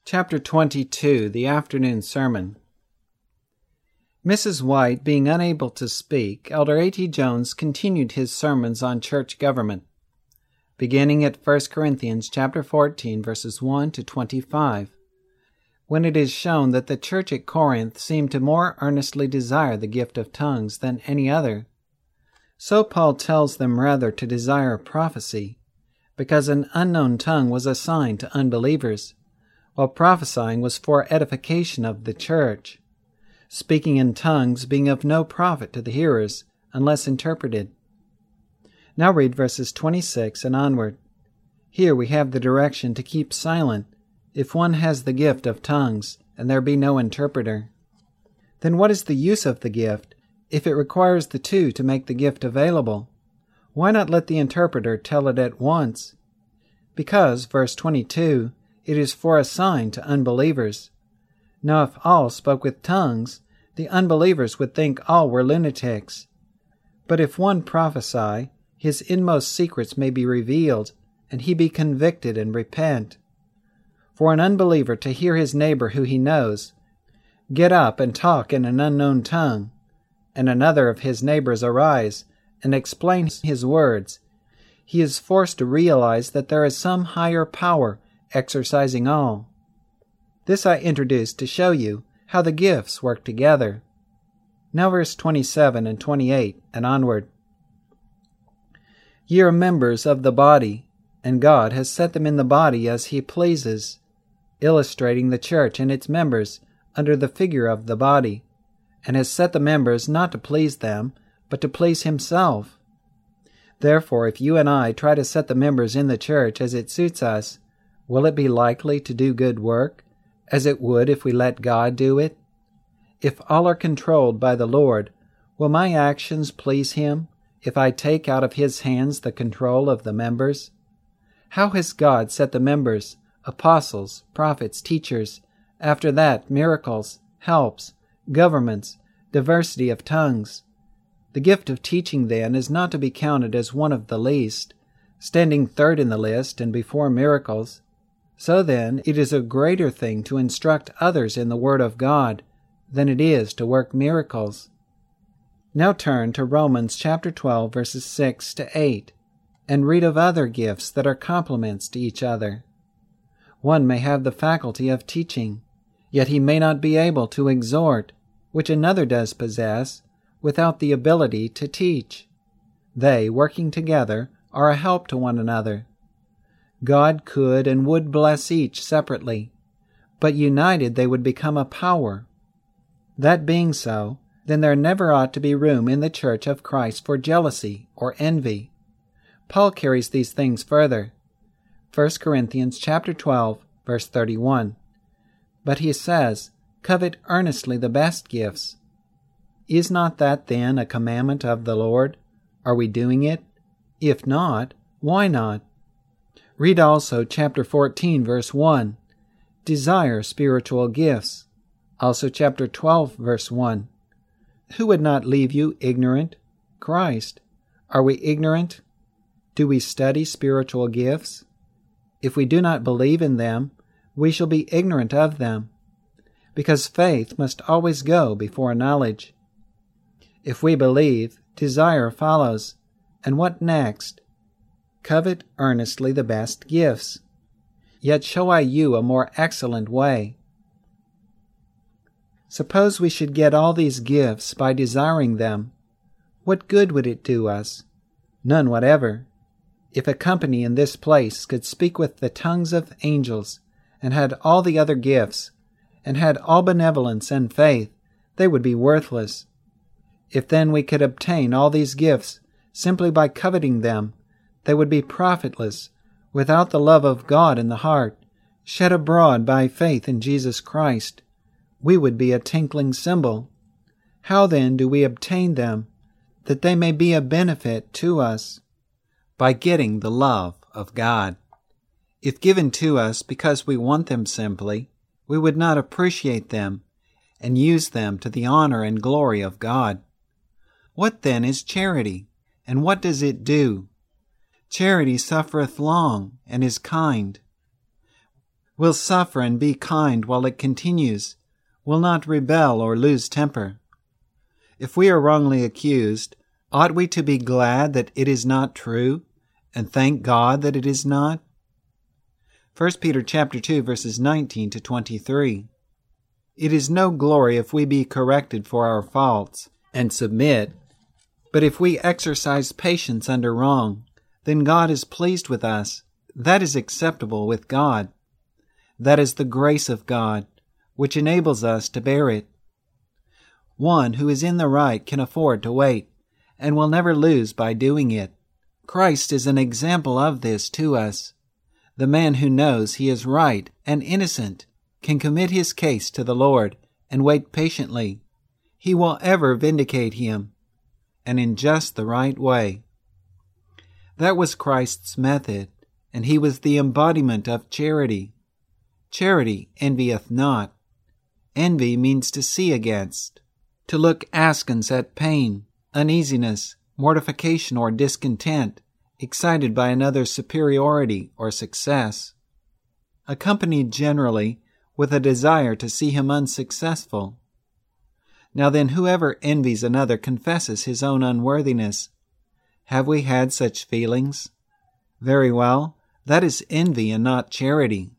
Chapter 22, The Afternoon Sermon. Mrs. White being unable to speak, Elder A.T. Jones continued his sermons on church government, beginning at 1 Corinthians chapter 14, verses 1 to 25, when it is shown that the church at Corinth seemed to more earnestly desire the gift of tongues than any other. So Paul tells them rather to desire prophecy, because an unknown tongue was assigned to unbelievers, while prophesying was for edification of the church, speaking in tongues being of no profit to the hearers unless interpreted. Now read verses 26 and onward. Here we have the direction to keep silent if one has the gift of tongues and there be no interpreter. Then what is the use of the gift if it requires the two to make the gift available? Why not let the interpreter tell it at once? Because, verse 22, it is for a sign to unbelievers. Now if all spoke with tongues, the unbelievers would think all were lunatics. But if one prophesy, his inmost secrets may be revealed, and he be convicted and repent. For an unbeliever to hear his neighbor who he knows get up and talk in an unknown tongue, and another of his neighbors arise and explain his words, he is forced to realize that there is some higher power exercising all. This I introduced to show you how the gifts work together. Now verse 27 and 28 and onward. Ye are members of the body, and God has set them in the body as he pleases, illustrating the church and its members under the figure of the body, and has set the members not to please them, but to please himself. Therefore, if you and I try to set the members in the church as it suits us, will it be likely to do good work, as it would if we let God do it? If all are controlled by the Lord, will my actions please him if I take out of his hands the control of the members? How has God set the members, apostles, prophets, teachers, after that miracles, helps, governments, diversity of tongues? The gift of teaching, then, is not to be counted as one of the least, standing third in the list and before miracles. So then, it is a greater thing to instruct others in the Word of God than it is to work miracles. Now turn to Romans chapter 12, verses 6 to 8, and read of other gifts that are complements to each other. One may have the faculty of teaching, yet he may not be able to exhort, which another does possess, without the ability to teach. They, working together, are a help to one another. God could and would bless each separately, but united they would become a power. That being so, then there never ought to be room in the church of Christ for jealousy or envy. Paul carries these things further. 1 Corinthians chapter 12, verse 31. But he says, covet earnestly the best gifts. Is not that then a commandment of the Lord? Are we doing it? If not, why not? Read also chapter 14, verse 1. Desire spiritual gifts. Also chapter 12, verse 1. Who would not leave you ignorant? Christ. Are we ignorant? Do we study spiritual gifts? If we do not believe in them, we shall be ignorant of them, because faith must always go before knowledge. If we believe, desire follows. And what next? Covet earnestly the best gifts. Yet show I you a more excellent way. Suppose we should get all these gifts by desiring them. What good would it do us? None whatever. If a company in this place could speak with the tongues of angels, and had all the other gifts, and had all benevolence and faith, they would be worthless. If then we could obtain all these gifts simply by coveting them, they would be profitless, without the love of God in the heart, shed abroad by faith in Jesus Christ. We would be a tinkling cymbal. How then do we obtain them, that they may be a benefit to us? By getting the love of God. If given to us because we want them simply, we would not appreciate them and use them to the honor and glory of God. What then is charity, and what does it do? Charity suffereth long, and is kind. will suffer and be kind while it continues, will not rebel or lose temper. If we are wrongly accused, ought we to be glad that it is not true, and thank God that it is not? 1 Peter chapter 2, verses 19 to 23. It is no glory if we be corrected for our faults, and submit. But if we exercise patience under wrong, then God is pleased with us. That is acceptable with God. That is the grace of God, which enables us to bear it. One who is in the right can afford to wait, and will never lose by doing it. Christ is an example of this to us. The man who knows he is right and innocent can commit his case to the Lord and wait patiently. He will ever vindicate him, and in just the right way. That was Christ's method, and he was the embodiment of charity. Charity envieth not. Envy means to see against, to look askance at pain, uneasiness, mortification, or discontent, excited by another's superiority or success, accompanied generally with a desire to see him unsuccessful. Now then, whoever envies another confesses his own unworthiness. Have we had such feelings? Very well, that is envy and not charity.